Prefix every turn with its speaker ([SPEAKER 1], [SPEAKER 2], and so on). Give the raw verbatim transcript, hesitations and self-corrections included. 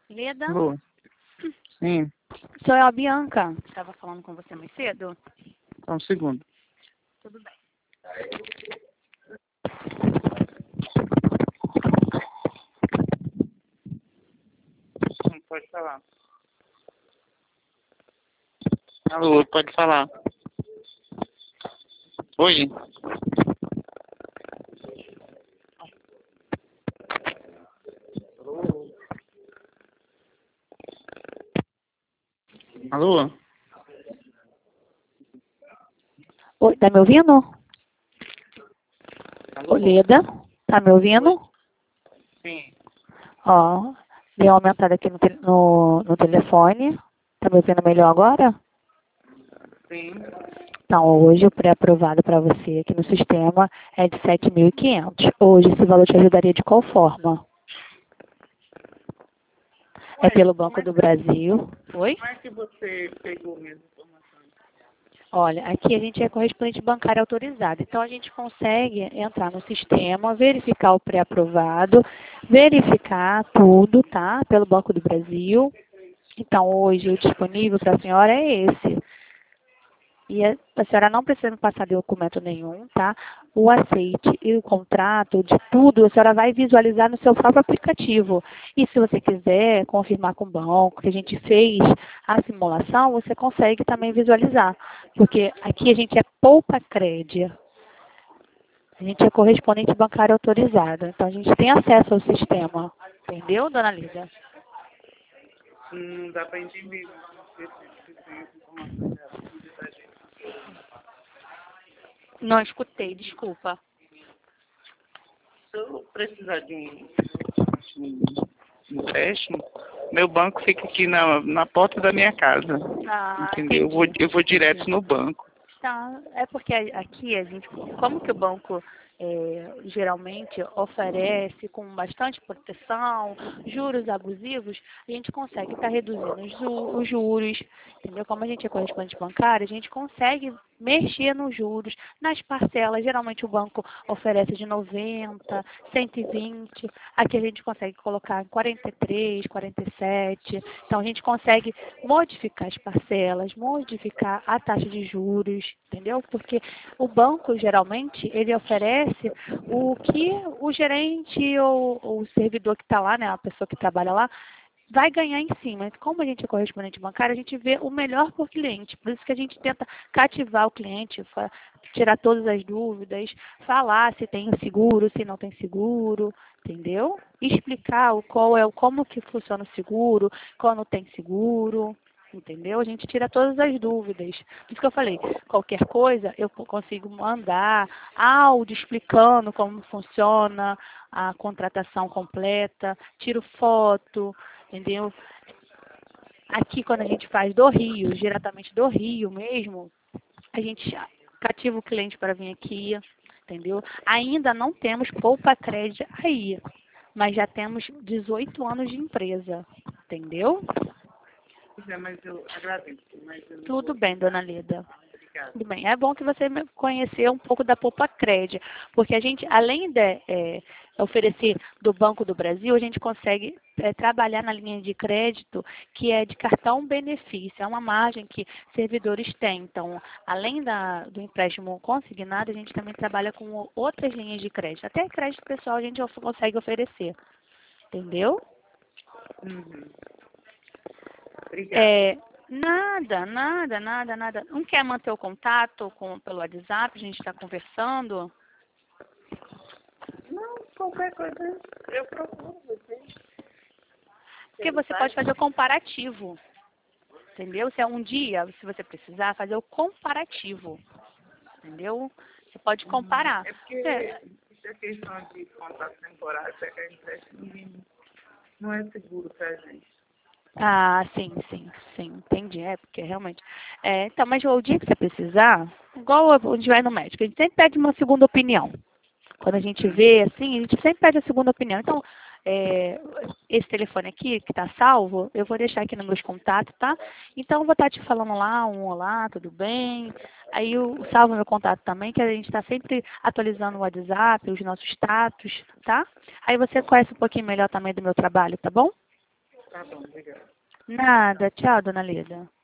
[SPEAKER 1] Leda?
[SPEAKER 2] Alô? Sim,
[SPEAKER 1] Sou eu, a Bianca. Estava falando com você mais cedo?
[SPEAKER 2] só um segundo.
[SPEAKER 1] Tudo bem.
[SPEAKER 2] Sim, pode falar. Alô, pode falar. Oi? Alô?
[SPEAKER 1] Oi, tá me ouvindo?
[SPEAKER 2] Alô?
[SPEAKER 1] Ô, Leda, tá me ouvindo?
[SPEAKER 2] Sim.
[SPEAKER 1] Ó, dei uma aumentada aqui no, te- no, no telefone. Tá me ouvindo melhor agora?
[SPEAKER 2] Sim.
[SPEAKER 1] Então, hoje o pré-aprovado para você aqui no sistema é de sete mil e quinhentos. Hoje esse valor te ajudaria de qual forma? É pelo Banco do Brasil. Oi?
[SPEAKER 2] Como é que você pegou minhas informações?
[SPEAKER 1] Olha, aqui a gente é correspondente bancário autorizado. Então, a gente consegue entrar no sistema, verificar o pré-aprovado, verificar tudo, tá? Pelo Banco do Brasil. Então, hoje o disponível para a senhora é esse. E a, a senhora não precisa me passar documento nenhum, tá? O aceite e o contrato de tudo, a senhora vai visualizar no seu próprio aplicativo. E se você quiser confirmar com o banco que a gente fez a simulação, você consegue também visualizar. Porque aqui a gente é poupa crédito. A gente é correspondente bancário autorizado. Então a gente tem acesso ao sistema. Entendeu, dona Lida?
[SPEAKER 2] Não dá pra entender. Se se tem essa informação dela, tudo pra gente.
[SPEAKER 1] Não escutei, desculpa.
[SPEAKER 2] Se eu precisar de um, um empréstimo, meu banco fica aqui na, na porta da minha casa.
[SPEAKER 1] Ah,
[SPEAKER 2] Entendeu? Eu vou,
[SPEAKER 1] entendi.
[SPEAKER 2] eu vou direto no banco.
[SPEAKER 1] Tá, é porque a- aqui a gente, como que o banco é, geralmente oferece com bastante proteção, juros abusivos, a gente consegue estar reduzindo os, ju- os juros, entendeu? Como a gente é correspondente bancário, a gente consegue mexer nos juros, nas parcelas. Geralmente o banco oferece de noventa, cento e vinte, aqui a gente consegue colocar quarenta e três, quarenta e sete, então a gente consegue modificar as parcelas, modificar a taxa de juros, entendeu? Porque o banco, geralmente, ele oferece o que o gerente ou, ou o servidor que está lá, né, a pessoa que trabalha lá, vai ganhar em cima. Como a gente é correspondente bancário, a gente vê o melhor por cliente. Por isso que a gente tenta cativar o cliente, fa- tirar todas as dúvidas, falar se tem seguro, se não tem seguro, entendeu? Explicar o qual é o como que funciona o seguro, quando tem seguro. Entendeu? A gente tira todas as dúvidas. Por isso que eu falei, qualquer coisa eu consigo mandar áudio explicando como funciona a contratação completa, tiro foto, entendeu? Aqui quando a gente faz do Rio, diretamente do Rio mesmo, a gente cativa o cliente para vir aqui, entendeu? Ainda não temos poupa crédito aí, mas já temos dezoito anos de empresa, entendeu?
[SPEAKER 2] Pois é, mas eu agradeço. Mas eu não
[SPEAKER 1] Tudo
[SPEAKER 2] vou
[SPEAKER 1] bem,
[SPEAKER 2] ficar.
[SPEAKER 1] dona Lida.
[SPEAKER 2] Obrigada.
[SPEAKER 1] Tudo bem. É bom que você me- conhecer um pouco da Poupa Cred, porque a gente, além de é, oferecer do Banco do Brasil, a gente consegue é, trabalhar na linha de crédito que é de cartão benefício. É uma margem que servidores têm. Então, além da, do empréstimo consignado, a gente também trabalha com outras linhas de crédito. Até crédito pessoal a gente of- consegue oferecer. Entendeu?
[SPEAKER 2] Uhum. Obrigada.
[SPEAKER 1] É, nada, nada, nada, nada. Não quer manter o contato com, pelo WhatsApp? A gente está conversando.
[SPEAKER 2] Não, qualquer coisa eu procuro você.
[SPEAKER 1] Porque você pode fazer o comparativo. Entendeu? Se é um dia, se você precisar, fazer o comparativo. Entendeu? Você pode comparar.
[SPEAKER 2] É porque
[SPEAKER 1] É,
[SPEAKER 2] isso é questão de contrato temporário, pegar empréstimo ninguém- não é seguro pra gente.
[SPEAKER 1] ah, sim, sim, sim, entendi. É, porque realmente. É, então, mas o dia que você precisar, igual a gente vai no médico, a gente sempre pede uma segunda opinião. Quando a gente vê, assim, a gente sempre pede a segunda opinião. Então, é, esse telefone aqui, que está salvo, eu vou deixar aqui nos meus contatos, tá? Então, eu vou estar te falando lá, um olá, tudo bem? Aí, eu salvo meu contato também, que a gente está sempre atualizando o WhatsApp, os nossos status, tá? Aí você conhece um pouquinho melhor também do meu trabalho, tá bom?
[SPEAKER 2] Tá bom, obrigado.
[SPEAKER 1] Nada. Tchau, dona Lida.